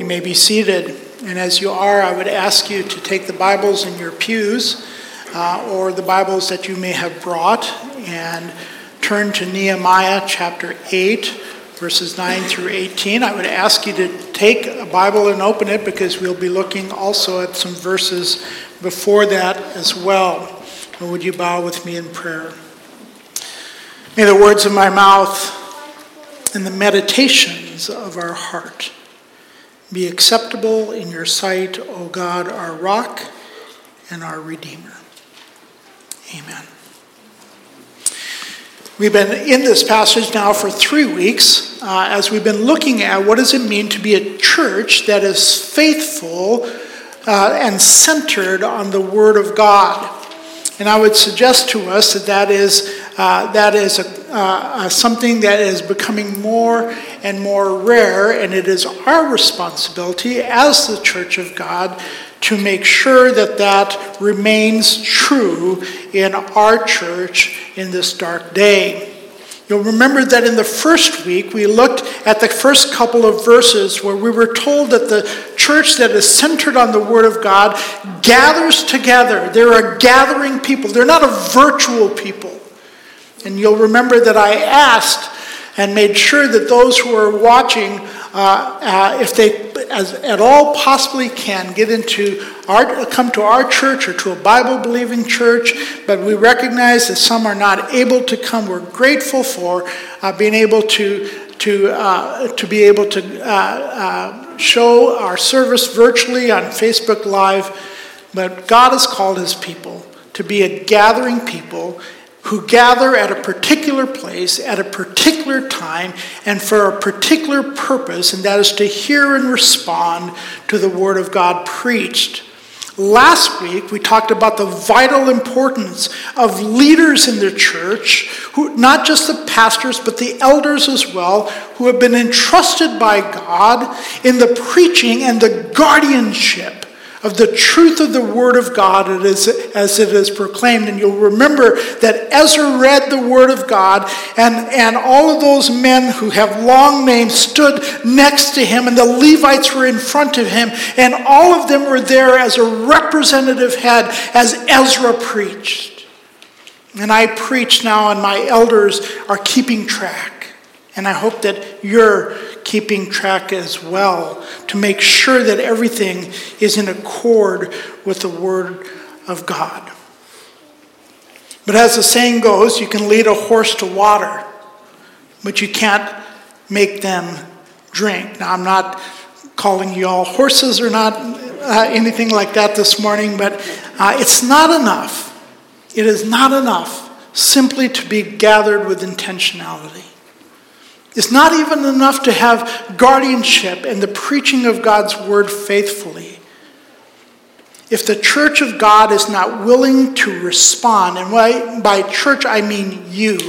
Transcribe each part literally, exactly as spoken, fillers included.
may be seated. And as you are, I would ask you to take the Bibles in your pews uh, or the Bibles that you may have brought and turn to Nehemiah chapter eight, verses nine through eighteen. I would ask you to take a Bible and open it because we'll be looking also at some verses before that as well. And would you bow with me in prayer? May the words of my mouth and the meditations of our heart be acceptable in your sight, O God, our rock and our Redeemer. Amen. We've been in this passage now for three weeks uh, as we've been looking at what does it mean to be a church that is faithful uh, and centered on the Word of God. And I would suggest to us that that is, uh, that is a Uh, uh, something that is becoming more and more rare, and it is our responsibility as the Church of God to make sure that that remains true in our church in this dark day. You'll remember that in the first week we looked at the first couple of verses where we were told that the church that is centered on the Word of God gathers together. They're a gathering people. They're not a virtual people. And you'll remember that I asked and made sure that those who are watching, uh, uh, if they as, at all possibly can, get into our, come to our church or to a Bible-believing church. But we recognize that some are not able to come. We're grateful for uh, being able to to uh, to be able to uh, uh, show our service virtually on Facebook Live. But God has called His people to be a gathering people who gather at a particular place, at a particular time, and for a particular purpose, and that is to hear and respond to the Word of God preached. Last week, we talked about the vital importance of leaders in the church, who, not just the pastors, but the elders as well, who have been entrusted by God in the preaching and the guardianship of the truth of the Word of God as it is proclaimed. And you'll remember that Ezra read the Word of God, and, and all of those men who have long names stood next to him, and the Levites were in front of him, and all of them were there as a representative head as Ezra preached. And I preach now, and my elders are keeping track. And I hope that you're keeping track as well to make sure that everything is in accord with the Word of God. But as the saying goes, you can lead a horse to water, but you can't make them drink. Now, I'm not calling you all horses or not uh, anything like that this morning, but uh, it's not enough. It is not enough simply to be gathered with intentionality. It's not even enough to have guardianship and the preaching of God's word faithfully. If the church of God is not willing to respond, and by, by church I mean you,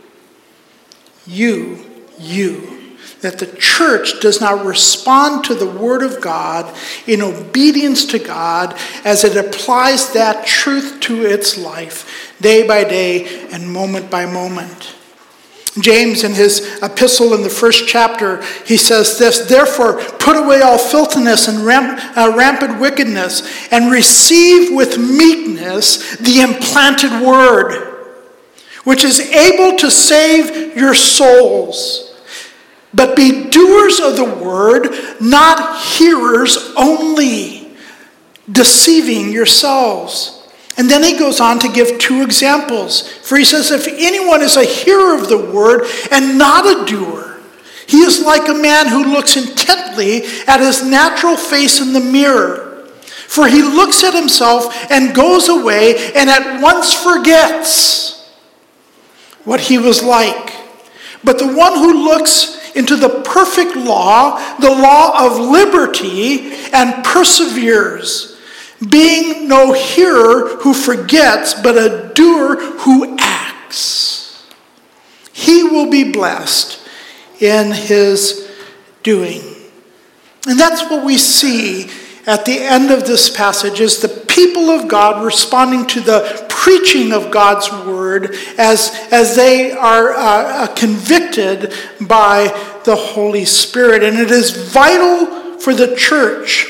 you, you, that the church does not respond to the word of God in obedience to God as it applies that truth to its life day by day and moment by moment. James, in his epistle in the first chapter, he says this: "Therefore, put away all filthiness and ramp, uh, rampant wickedness, and receive with meekness the implanted word, which is able to save your souls. But be doers of the word, not hearers only, deceiving yourselves." And then he goes on to give two examples. For he says, if anyone is a hearer of the word and not a doer, he is like a man who looks intently at his natural face in the mirror. For he looks at himself and goes away and at once forgets what he was like. But the one who looks into the perfect law, the law of liberty, and perseveres, being no hearer who forgets, but a doer who acts, he will be blessed in his doing. And that's what we see at the end of this passage, is the people of God responding to the preaching of God's word as, as they are uh, convicted by the Holy Spirit. And it is vital for the church,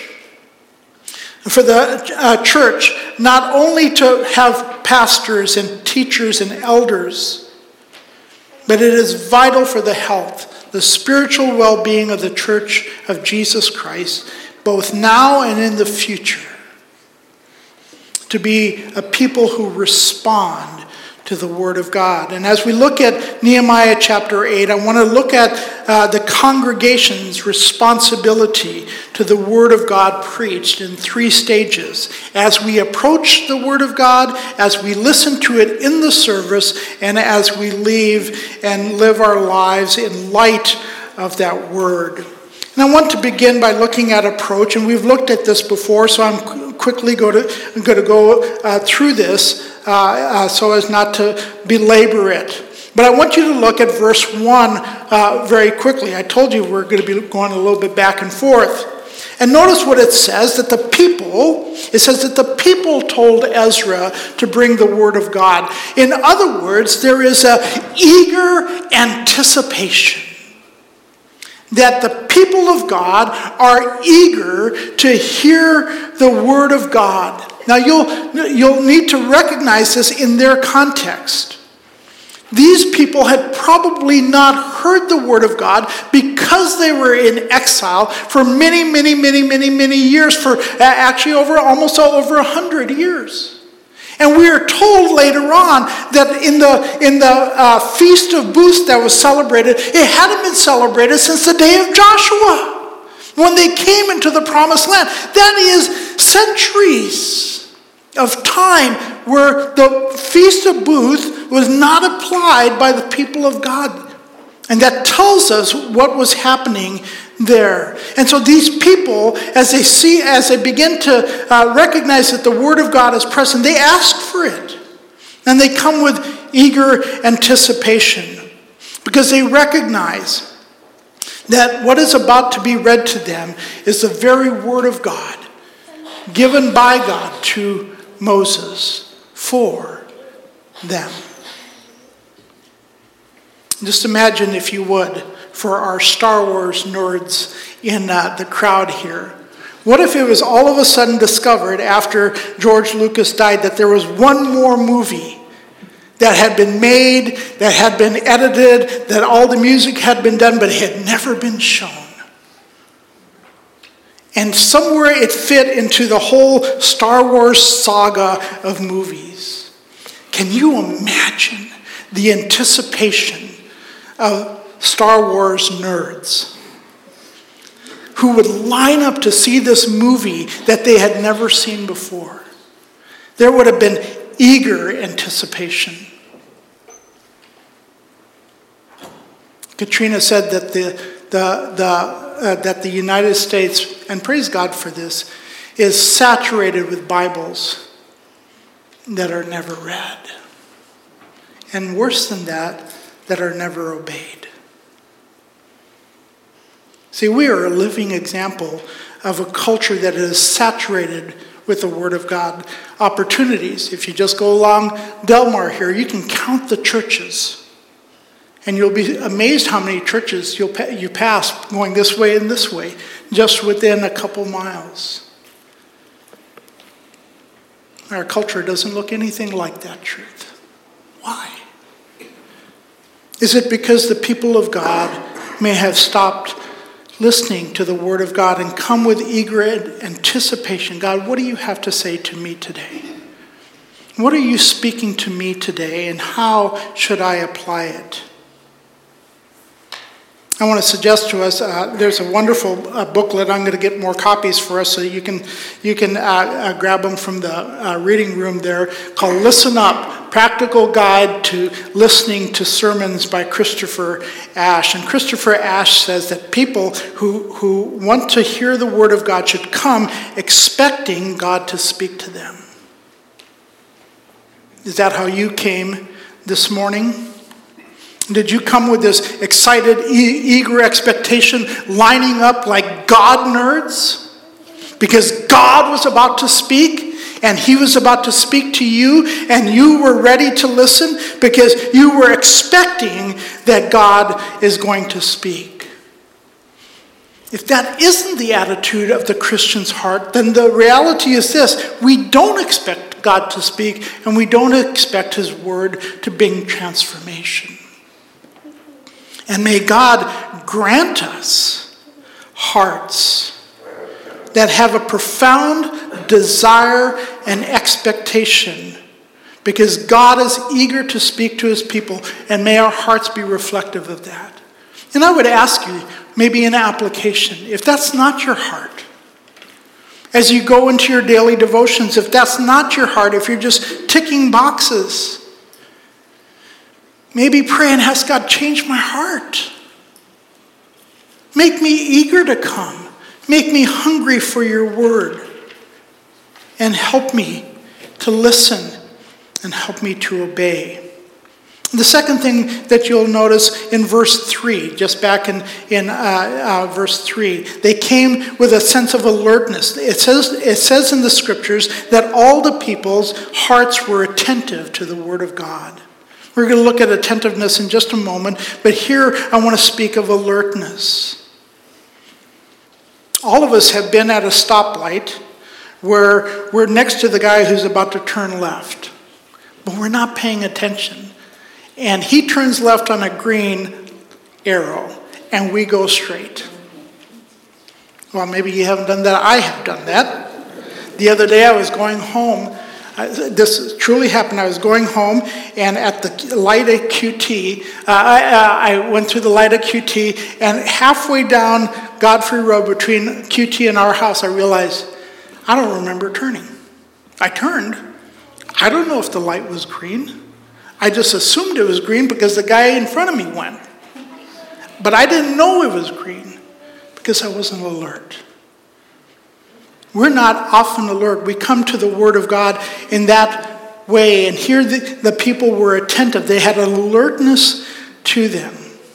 for the uh, church, not only to have pastors and teachers and elders, but it is vital for the health, the spiritual well-being of the church of Jesus Christ, both now and in the future, to be a people who respond to the Word of God. And as we look at Nehemiah chapter eight, I want to look at uh, the congregation's responsibility to the Word of God preached in three stages. As we approach the Word of God, as we listen to it in the service, and as we leave and live our lives in light of that Word. And I want to begin by looking at approach, and we've looked at this before, so I'm quickly going to, I'm going to go uh, through this uh, uh, so as not to belabor it. But I want you to look at verse one uh, very quickly. I told you we're going to be going a little bit back and forth. And notice what it says, that the people, it says that the people told Ezra to bring the word of God. In other words, there is an eager anticipation that the people of God are eager to hear the word of God. Now you'll, you'll need to recognize this in their context. These people had probably not heard the word of God because they were in exile for many, many, many, many, many years, for actually over almost over a hundred years. And we are told later on that in the in the uh, Feast of Booths that was celebrated, it hadn't been celebrated since the day of Joshua, when they came into the promised land. That is centuries of time where the Feast of Booths was not applied by the people of God. And that tells us what was happening there. And so these people, as they see, as they begin to uh, recognize that the word of God is present, they ask for it. And they come with eager anticipation because they recognize that what is about to be read to them is the very word of God given by God to Moses for them. Just imagine, if you would, for our Star Wars nerds in uh, the crowd here, what if it was all of a sudden discovered after George Lucas died that there was one more movie that had been made, that had been edited, that all the music had been done, but it had never been shown? And somewhere it fit into the whole Star Wars saga of movies. Can you imagine the anticipation of Star Wars nerds who would line up to see this movie that they had never seen before? There would have been eager anticipation. Katrina said that the the the uh, that the United States, and praise God for this, is saturated with Bibles that are never read, and worse than that, that are never obeyed. See, we are a living example of a culture that is saturated with the Word of God. Opportunities. If you just go along Delmar here, you can count the churches. And you'll be amazed how many churches you'll you pass going this way and this way, just within a couple miles. Our culture doesn't look anything like that truth. Why? Is it because the people of God may have stopped listening to the word of God and come with eager anticipation? God, what do you have to say to me today? What are you speaking to me today, and how should I apply it? I want to suggest to us, uh, there's a wonderful uh, booklet. I'm going to get more copies for us so you can you can uh, uh, grab them from the uh, reading room there, called Listen Up, Practical Guide to Listening to Sermons by Christopher Ash. And Christopher Ash says that people who, who want to hear the word of God should come expecting God to speak to them. Is that how you came this morning? Did you come with this excited, e- eager expectation, lining up like God nerds? Because God was about to speak, and he was about to speak to you, and you were ready to listen because you were expecting that God is going to speak. if that isn't the attitude of the Christian's heart, then the reality is this: we don't expect God to speak, and we don't expect his word to bring transformation. And may God grant us hearts that have a profound desire and expectation, because God is eager to speak to his people, and may our hearts be reflective of that. And I would ask you, maybe an application, if that's not your heart, as you go into your daily devotions, if that's not your heart, if you're just ticking boxes, maybe pray and ask God, change my heart. Make me eager to come. Make me hungry for your word. And help me to listen and help me to obey. The second thing that you'll notice in verse three, just back in, in uh, uh, verse three, they came with a sense of alertness. It says, it says in the scriptures that all the people's hearts were attentive to the word of God. We're going to look at attentiveness in just a moment, but here I want to speak of alertness. All of us have been at a stoplight where we're next to the guy who's about to turn left, but we're not paying attention. And he turns left on a green arrow, and we go straight. Well, maybe you haven't done that. I have done that. The other day I was going home. This truly happened. I was going home, and at the light at Q T, uh, I, uh, I went through the light at Q T, and halfway down Godfrey Road between Q T and our house, I realized I don't remember turning. I turned. I don't know if the light was green. I just assumed it was green because the guy in front of me went. But I didn't know it was green because I wasn't alert. We're not often alert. We come to the Word of God in that way, and here the, the people were attentive. They had an alertness to them.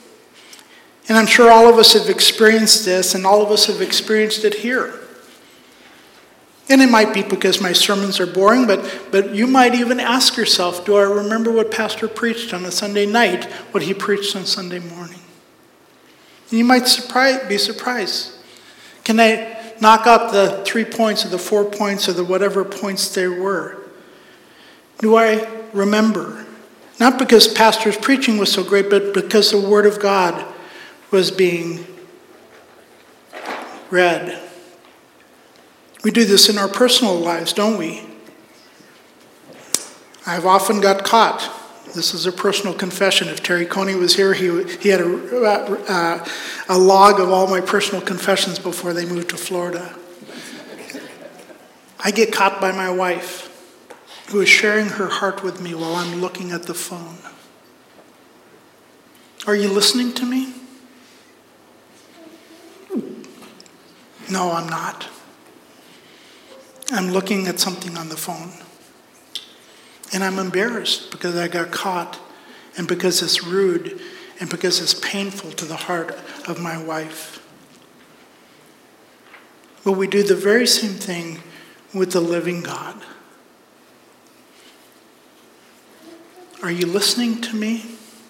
And I'm sure all of us have experienced this, and all of us have experienced it here. And it might be because my sermons are boring, but, but you might even ask yourself, do I remember what Pastor preached on a Sunday night, what he preached on Sunday morning? And you might surprise, be surprised. Can I knock out the three points or the four points or the whatever points there were? Do I remember? Not because Pastor's preaching was so great, but because the Word of God was being read. We do this in our personal lives, don't we? I've often got caught. This is a personal confession. If Terry Coney was here, he, he had a, uh, a log of all my personal confessions before they moved to Florida. I get caught by my wife, who is sharing her heart with me while I'm looking at the phone. Are you listening to me? No, I'm not. I'm looking at something on the phone. And I'm embarrassed because I got caught, and because it's rude, and because it's painful to the heart of my wife. But we do the very same thing with the living God. Are you listening to me?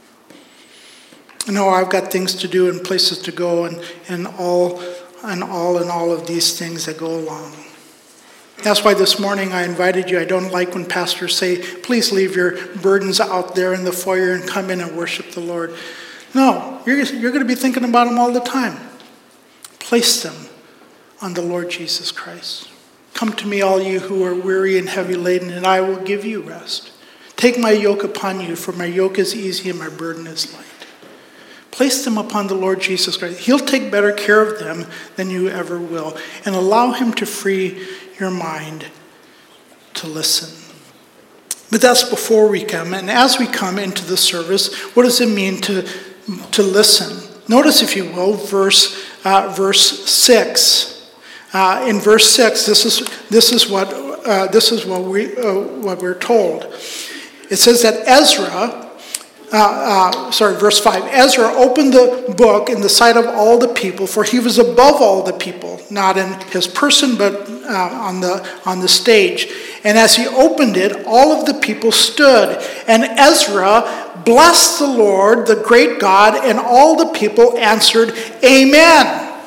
No, I've got things to do and places to go, and, and all and all and all of these things that go along. That's why this morning I invited you. I don't like when pastors say, please leave your burdens out there in the foyer and come in and worship the Lord. No, you're, you're going to be thinking about them all the time. Place them on the Lord Jesus Christ. Come to me, all you who are weary and heavy laden, and I will give you rest. Take my yoke upon you, for my yoke is easy and my burden is light. Place them upon the Lord Jesus Christ. He'll take better care of them than you ever will. And allow him to free your mind to listen. But that's before we come. And as we come into the service, what does it mean to, to listen? Notice, if you will, verse, uh, verse six. Uh, in verse six, this is, this is, what, uh, this is what, we, uh, what we're told. It says that Ezra... Uh, uh, sorry, verse five. Ezra opened the book in the sight of all the people, for he was above all the people, not in his person, but uh, on the on the stage. And as he opened it, all of the people stood. And Ezra blessed the Lord, the great God, and all the people answered, Amen.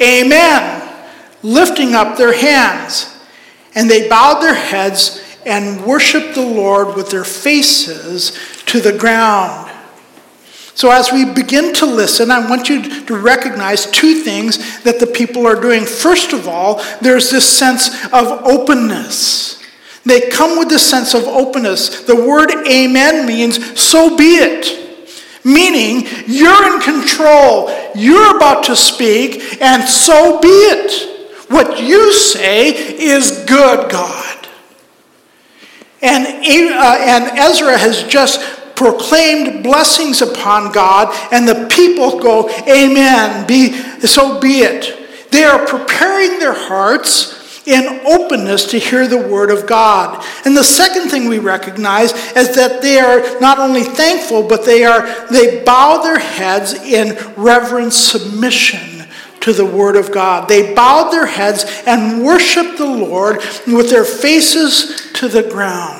Amen, lifting up their hands. And they bowed their heads and worshiped the Lord with their faces to the ground. So as we begin to listen, I want you to recognize two things that the people are doing. First of all, there's this sense of openness. They come with this sense of openness. The word amen means so be it. Meaning, you're in control. You're about to speak, and so be it. What you say is good, God. And, uh, and Ezra has just proclaimed blessings upon God, and the people go, amen, be, so be it. They are preparing their hearts in openness to hear the word of God. And the second thing we recognize is that they are not only thankful, but they are they bow their heads in reverent submission to the word of God. They bowed their heads and worshiped the Lord with their faces to the ground.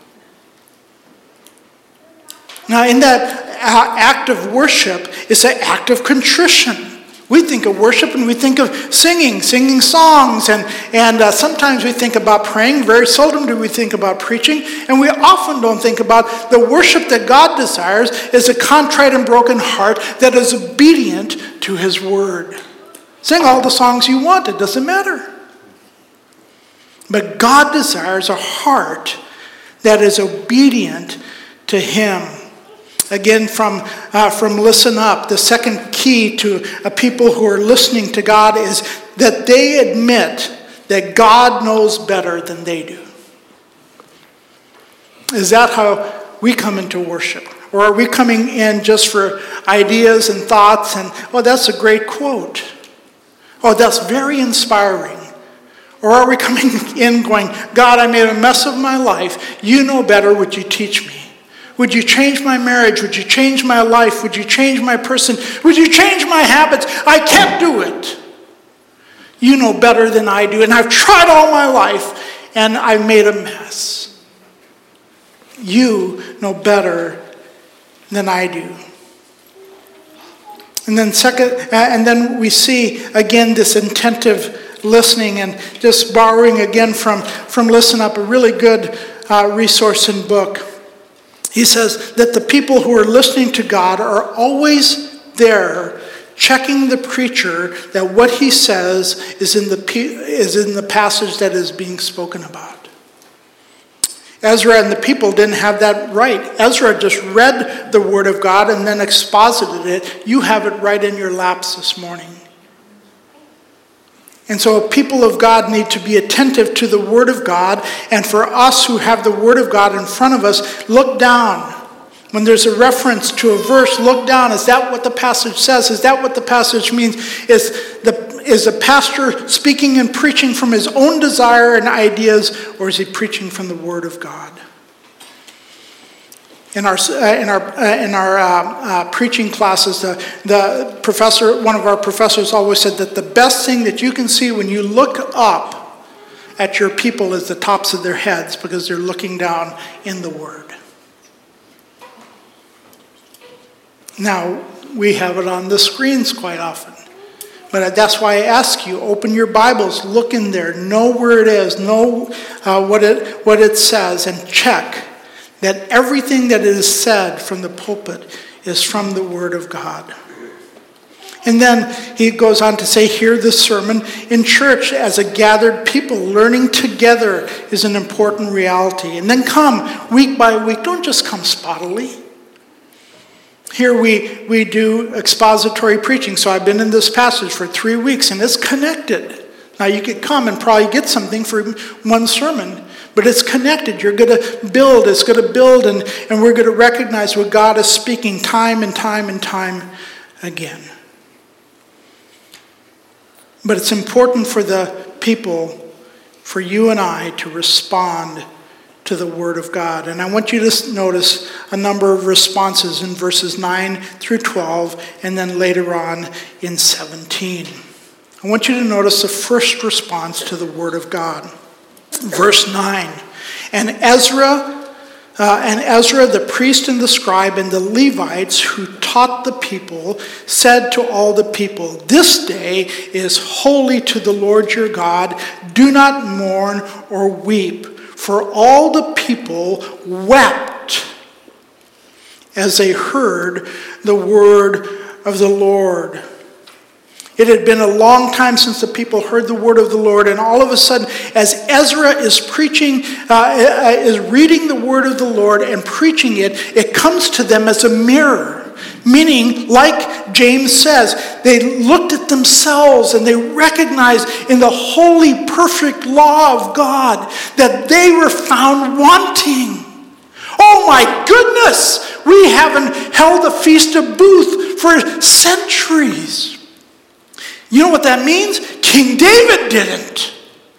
Now, in that act of worship is an act of contrition. We think of worship and we think of singing, singing songs, and, and uh, sometimes we think about praying. Very seldom do we think about preaching, and we often don't think about the worship that God desires is a contrite and broken heart that is obedient to his word. Sing all the songs you want, it doesn't matter. But God desires a heart that is obedient to him. Again, from, uh, from Listen Up, the second key to uh, people who are listening to God is that they admit that God knows better than they do. Is that how we come into worship? Or are we coming in just for ideas and thoughts and, oh, that's a great quote. Oh, that's very inspiring. Or are we coming in going, God, I made a mess of my life. You know better. Would you teach me? Would you change my marriage? Would you change my life? Would you change my person? Would you change my habits? I can't do it. You know better than I do. And I've tried all my life and I've made a mess. You know better than I do. And then second, and then we see again this attentive listening, and just borrowing again from, from Listen Up, a really good uh, resource and book. He says that the people who are listening to God are always there checking the preacher that what he says is in the is in the passage that is being spoken about. Ezra and the people didn't have that right. Ezra just read the word of God and then exposited it. You have it right in your laps this morning. And so people of God need to be attentive to the word of God. And for us who have the word of God in front of us, look down. When there's a reference to a verse, look down. Is that what the passage says? Is that what the passage means? Is the, is the pastor speaking and preaching from his own desire and ideas, or is he preaching from the word of God? In our uh, in our uh, in our uh, uh, preaching classes, the the professor, one of our professors, always said that the best thing that you can see when you look up at your people is the tops of their heads, because they're looking down in the Word. Now we have it on the screens quite often, but that's why I ask you: open your Bibles, look in there, know where it is, know uh, what it what it says, and check that everything that is said from the pulpit is from the Word of God. And then he goes on to say, hear the sermon in church as a gathered people. Learning together is an important reality. And then come week by week. Don't just come spottily. Here we, we do expository preaching. So I've been in this passage for three weeks and it's connected. Now you could come and probably get something from one sermon, but it's connected. You're going to build. It's going to build, and, and we're going to recognize what God is speaking time and time and time again. But it's important for the people, for you and I, to respond to the Word of God. And I want you to notice a number of responses in verses nine through twelve, and then later on in seventeen. I want you to notice the first response to the Word of God. Verse nine, and Ezra Uh, and Ezra, the priest and the scribe, and the Levites who taught the people, said to all the people, "This day is holy to the Lord your God. Do not mourn or weep." For all the people wept as they heard the word of the Lord. It had been a long time since the people heard the word of the Lord, and all of a sudden, as Ezra is preaching, uh, is reading the word of the Lord and preaching it, it comes to them as a mirror. Meaning, like James says, they looked at themselves and they recognized in the holy, perfect law of God that they were found wanting. Oh my goodness, we haven't held a Feast of Booths for centuries. You know what that means? King David didn't.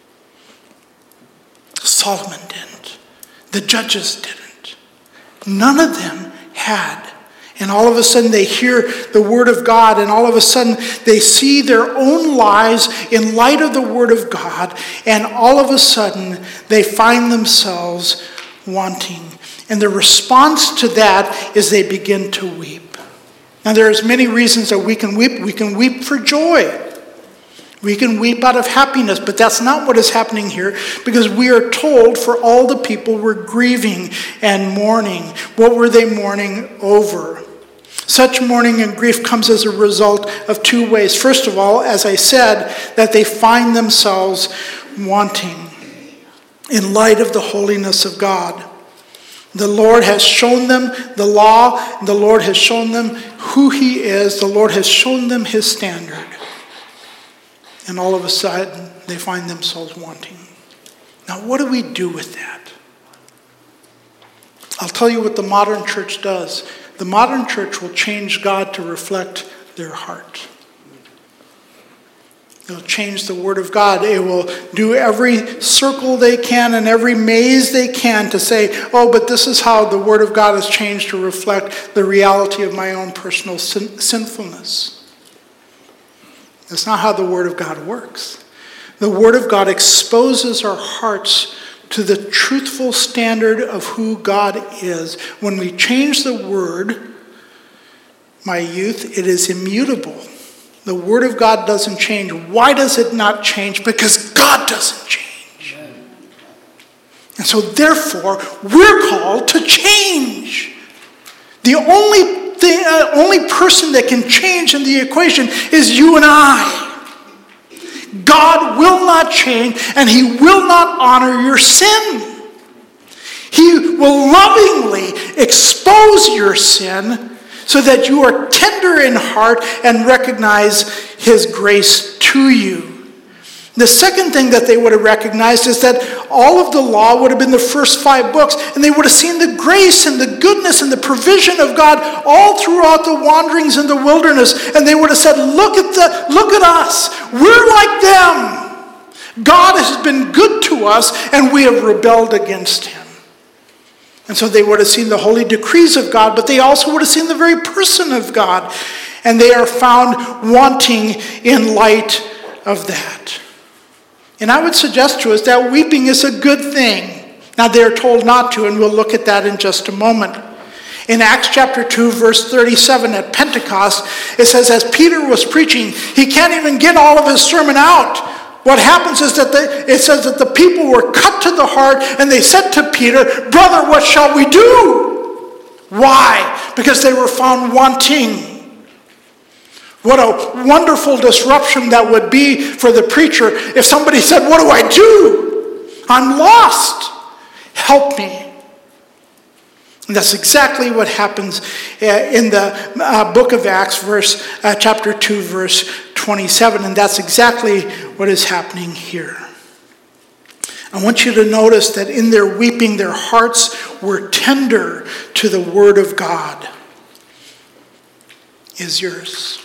Solomon didn't. The judges didn't. None of them had. And all of a sudden they hear the word of God, and all of a sudden they see their own lives in light of the word of God, and all of a sudden they find themselves wanting. And the response to that is they begin to weep. Now there's many reasons that we can weep. We can weep for joy. We can weep out of happiness, but that's not what is happening here, because we are told for all the people were grieving and mourning. What were they mourning over? Such mourning and grief comes as a result of two ways. First of all, as I said, that they find themselves wanting in light of the holiness of God. The Lord has shown them the law. The Lord has shown them who he is. The Lord has shown them his standard. And all of a sudden, they find themselves wanting. Now, what do we do with that? I'll tell you what the modern church does. The modern church will change God to reflect their heart. It'll change the word of God. It will do every circle they can and every maze they can to say, oh, but this is how the word of God has changed to reflect the reality of my own personal sin- sinfulness. That's not how the word of God works. The word of God exposes our hearts to the truthful standard of who God is. When we change the word, my youth, it is immutable. The word of God doesn't change. Why does it not change? Because God doesn't change. Amen. And so therefore, we're called to change. The only thing, uh, only person that can change in the equation is you and I. God will not change, and he will not honor your sin. He will lovingly expose your sin so that you are tender in heart and recognize his grace to you. The second thing that they would have recognized is that all of the law would have been the first five books, and they would have seen the grace and the goodness and the provision of God all throughout the wanderings in the wilderness, and they would have said, look at the, look at us. We're like them. God has been good to us, and we have rebelled against him. And so they would have seen the holy decrees of God, but they also would have seen the very person of God. And they are found wanting in light of that. And I would suggest to us that weeping is a good thing. Now they are told not to, and we'll look at that in just a moment. In Acts chapter two, verse thirty-seven at Pentecost, it says, as Peter was preaching, he can't even get all of his sermon out. What happens is that the, it says that the people were cut to the heart, and they said to Peter, brother, what shall we do? Why? Because they were found wanting. What a wonderful disruption that would be for the preacher if somebody said, what do I do? I'm lost. Help me. And that's exactly what happens in the uh, book of Acts, verse uh, chapter two, verse twenty-seven. And that's exactly what is happening here. I want you to notice that in their weeping, their hearts were tender to the word of God. Is yours.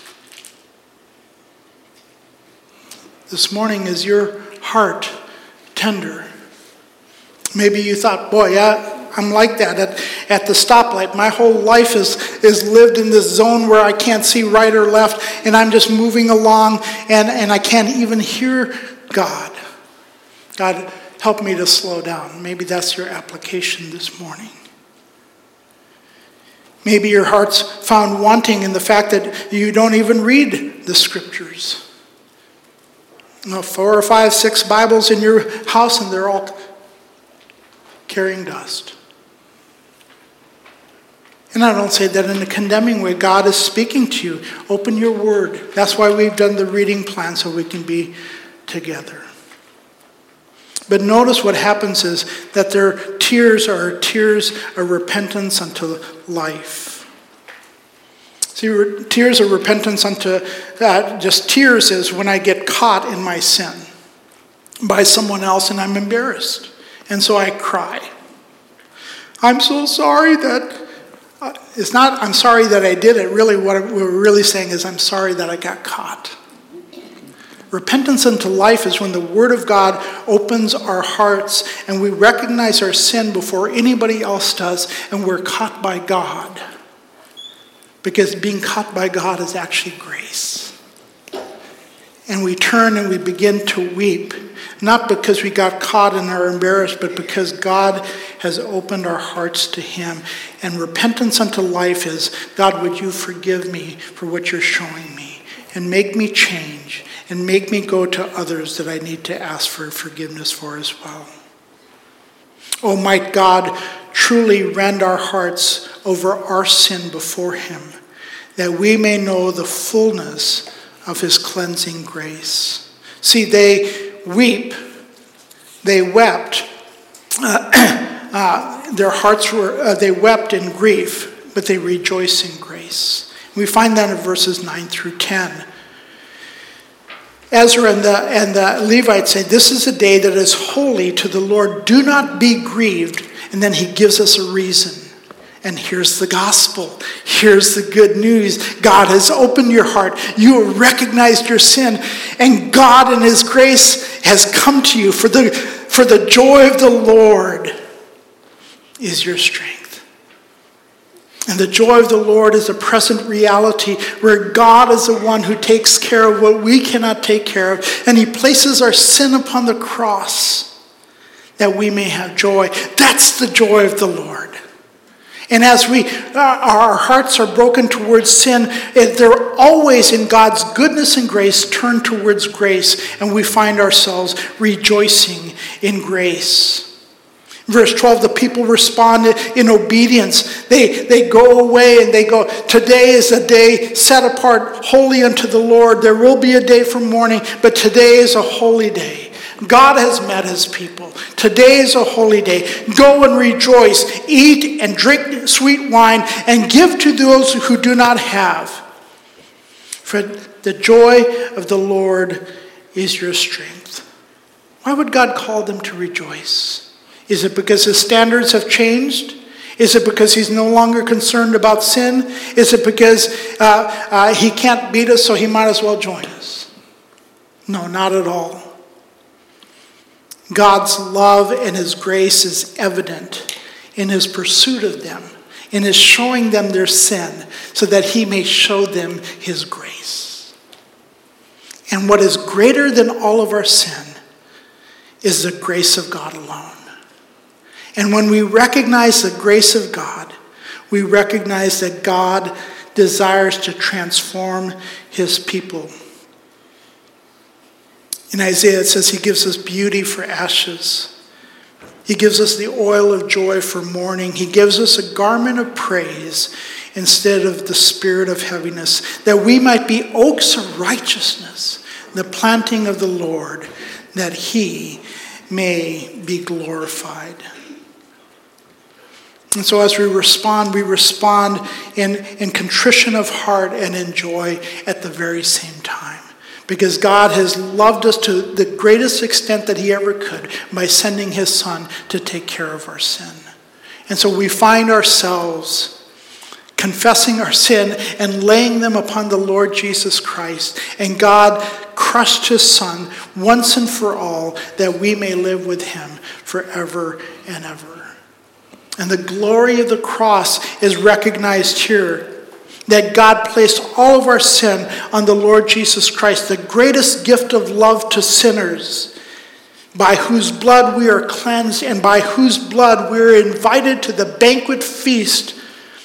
This morning, is your heart tender? Maybe you thought, boy, yeah, I'm like that at, at the stoplight. My whole life is, is lived in this zone where I can't see right or left, and I'm just moving along, and, and I can't even hear God. God, help me to slow down. Maybe that's your application this morning. Maybe your heart's found wanting in the fact that you don't even read the scriptures. You know, four or five, six Bibles in your house and they're all carrying dust. And I don't say that in a condemning way. God is speaking to you. Open your word. That's why we've done the reading plan, so we can be together. But notice what happens is that their tears are tears of repentance unto life. See, re- tears of repentance unto, uh, just tears is when I get caught in my sin by someone else and I'm embarrassed. And so I cry. I'm so sorry that, uh, it's not I'm sorry that I did it. Really what we're really saying is I'm sorry that I got caught. Repentance unto life is when the Word of God opens our hearts and we recognize our sin before anybody else does, and we're caught by God. Because being caught by God is actually grace. And we turn and we begin to weep, not because we got caught and are embarrassed, but because God has opened our hearts to Him. And repentance unto life is, God, would you forgive me for what you're showing me and make me change. And make me go to others that I need to ask for forgiveness for as well. Oh, might God truly rend our hearts over our sin before Him, that we may know the fullness of His cleansing grace. See, they weep, they wept. Uh, uh, their hearts were, uh, they wept in grief, but they rejoice in grace. We find that in verses nine through ten. Ezra and the, and the Levites say, this is a day that is holy to the Lord. Do not be grieved. And then he gives us a reason. And here's the gospel. Here's the good news. God has opened your heart. You have recognized your sin. And God in His grace has come to you. For the, for the joy of the Lord is your strength. And the joy of the Lord is a present reality where God is the one who takes care of what we cannot take care of. And He places our sin upon the cross that we may have joy. That's the joy of the Lord. And as we, uh, our hearts are broken towards sin, they're always in God's goodness and grace turned towards grace. And we find ourselves rejoicing in grace. Verse twelve, the people respond in obedience. They, they go away and they go, today is a day set apart holy unto the Lord. There will be a day for mourning, but today is a holy day. God has met His people. Today is a holy day. Go and rejoice, eat and drink sweet wine, and give to those who do not have. For the joy of the Lord is your strength. Why would God call them to rejoice? Is it because His standards have changed? Is it because He's no longer concerned about sin? Is it because uh, uh, He can't beat us, so He might as well join us? No, not at all. God's love and His grace is evident in His pursuit of them, in His showing them their sin, so that He may show them His grace. And what is greater than all of our sin is the grace of God alone. And when we recognize the grace of God, we recognize that God desires to transform His people. In Isaiah it says He gives us beauty for ashes. He gives us the oil of joy for mourning. He gives us a garment of praise instead of the spirit of heaviness, that we might be oaks of righteousness, the planting of the Lord, that He may be glorified. And so as we respond, we respond in, in contrition of heart and in joy at the very same time. Because God has loved us to the greatest extent that He ever could by sending His Son to take care of our sin. And so we find ourselves confessing our sin and laying them upon the Lord Jesus Christ. And God crushed His Son once and for all that we may live with Him forever and ever. And the glory of the cross is recognized here. That God placed all of our sin on the Lord Jesus Christ, the greatest gift of love to sinners, by whose blood we are cleansed and by whose blood we are invited to the banquet feast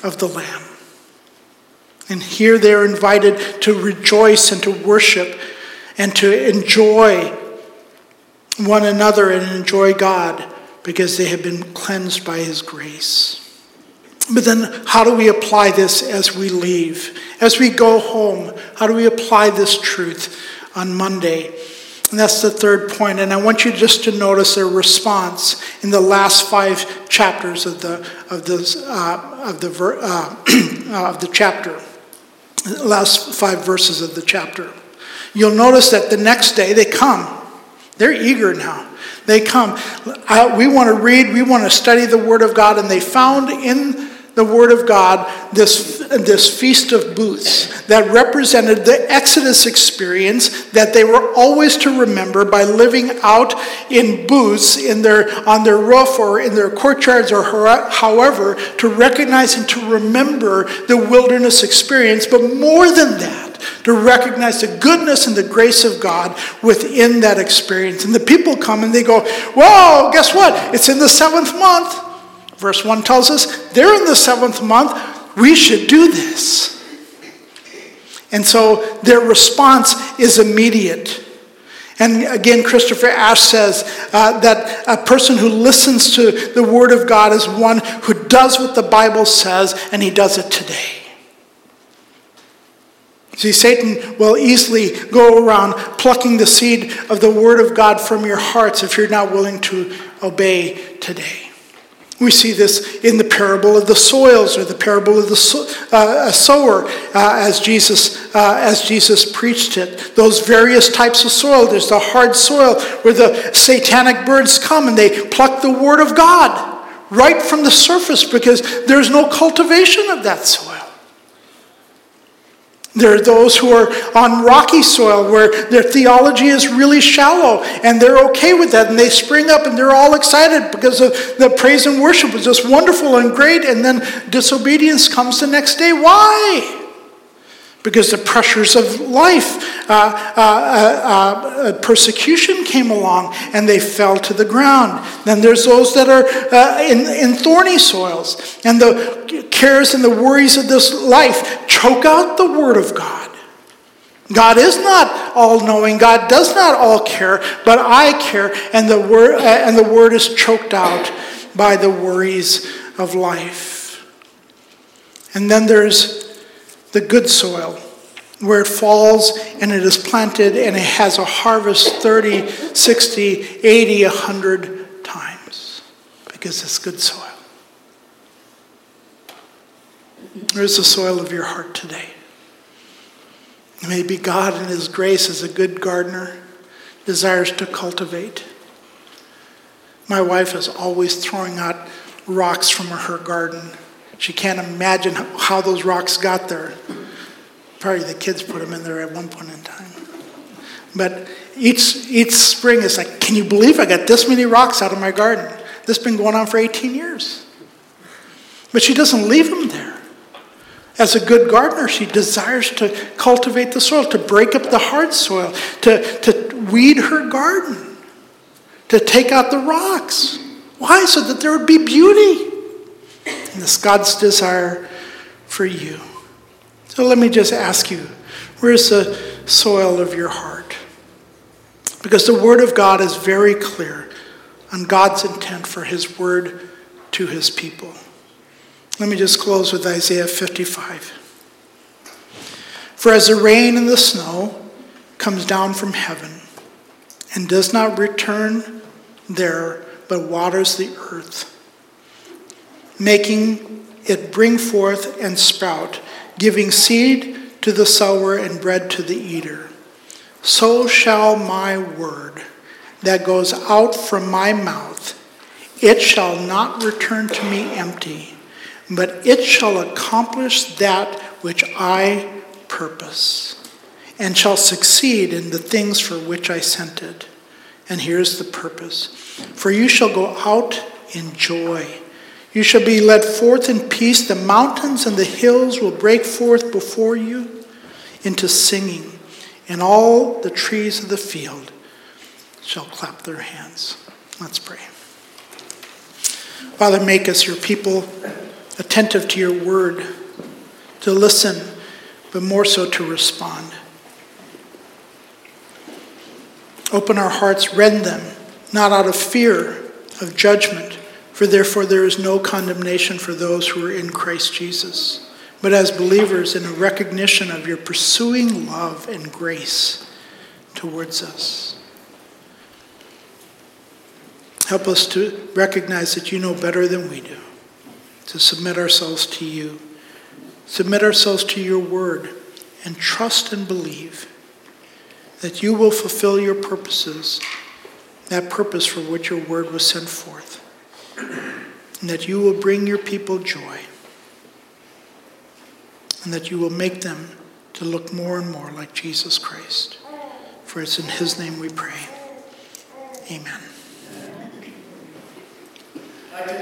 of the Lamb. And here they're invited to rejoice and to worship and to enjoy one another and enjoy God because they have been cleansed by his grace. But then how do we apply this as we leave? As we go home, how do we apply this truth on Monday? And that's the third point. And I want you just to notice their response in the last five chapters of the of the uh, of the ver, uh, of the chapter, the last five verses of the chapter. You'll notice that the next day they come. They're eager now. They come. Uh, we want to read. We want to study the Word of God, and they found in the Word of God this, this Feast of Booths that represented the Exodus experience that they were always to remember by living out in booths in their, on their roof or in their courtyards or however, to recognize and to remember the wilderness experience, but more than that, to recognize the goodness and the grace of God within that experience. And the people come and they go, whoa, guess what? It's in the seventh month. Verse one tells us, they're in the seventh month. We should do this. And so their response is immediate. And again, Christopher Ash says uh, that a person who listens to the Word of God is one who does what the Bible says, and he does it today. See, Satan will easily go around plucking the seed of the Word of God from your hearts if you're not willing to obey today. We see this in the parable of the soils, or the parable of the so, uh, sower, uh, as Jesus uh, as Jesus preached it. Those various types of soil. There's the hard soil where the satanic birds come and they pluck the Word of God right from the surface because there's no cultivation of that soil. There are those who are on rocky soil where their theology is really shallow and they're okay with that, and they spring up and they're all excited because of the praise and worship was just wonderful and great, and then disobedience comes the next day. Why? Because the pressures of life, uh, uh, uh, uh, persecution came along and they fell to the ground. Then there's those that are uh, in, in thorny soils, and the cares and the worries of this life choke out the Word of God. God is not all-knowing. God does not all care, but I care, and the word uh, and the word is choked out by the worries of life. And then there's the good soil, where it falls and it is planted and it has a harvest thirty, sixty, eighty, one hundred times because it's good soil. There's the soil of your heart today. Maybe God in his grace as a good gardener desires to cultivate. My wife is always throwing out rocks from her garden. She can't imagine how those rocks got there. Probably the kids put them in there at one point in time. But each each spring is like, can you believe I got this many rocks out of my garden? This has been going on for eighteen years. But she doesn't leave them there. As a good gardener, she desires to cultivate the soil, to break up the hard soil, to, to weed her garden, to take out the rocks. Why? So that there would be beauty. And that's God's desire for you. So let me just ask you, where's the soil of your heart? Because the Word of God is very clear on God's intent for his word to his people. Let me just close with Isaiah fifty-five. For as the rain and the snow comes down from heaven and does not return there, but waters the earth, making it bring forth and sprout, giving seed to the sower and bread to the eater, so shall my word that goes out from my mouth, it shall not return to me empty, but it shall accomplish that which I purpose, and shall succeed in the things for which I sent it. And here's the purpose. For you shall go out in joy. You shall be led forth in peace. The mountains and the hills will break forth before you into singing, and all the trees of the field shall clap their hands. Let's pray. Father, make us your people attentive to your word, to listen, but more so to respond. Open our hearts, rend them, not out of fear of judgment, for therefore there is no condemnation for those who are in Christ Jesus, but as believers in a recognition of your pursuing love and grace towards us. Help us to recognize that you know better than we do, to submit ourselves to you, submit ourselves to your word, and trust and believe that you will fulfill your purposes, that purpose for which your word was sent forth, and that you will bring your people joy, and that you will make them to look more and more like Jesus Christ. For it's in his name we pray. Amen.